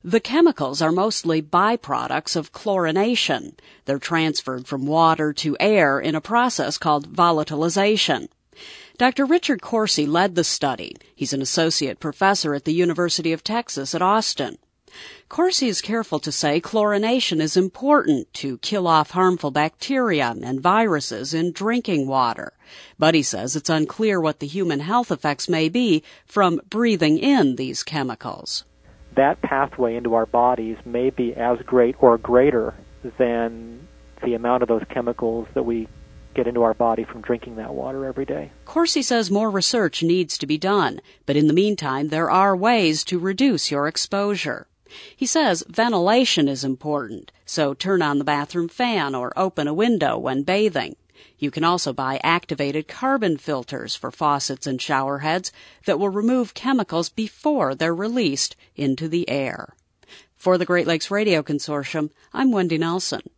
The chemicals are mostly byproducts of chlorination. They're transferred from water to air in a process called volatilization. Dr. Richard Corsi led the study. He's an associate professor at the University of Texas at Austin. Corsi is careful to say chlorination is important to kill off harmful bacteria and viruses in drinking water. But he says it's unclear what the human health effects may be from breathing in these chemicals. That pathway into our bodies may be as great or greater than the amount of those chemicals that we get into our body from drinking that water every day. Corsi says more research needs to be done, but in the meantime there are ways to reduce your exposure. He says ventilation is important, so turn on the bathroom fan or open a window when bathing. You can also buy activated carbon filters for faucets and shower heads that will remove chemicals before they're released into the air. For the Great Lakes Radio Consortium, I'm Wendy Nelson.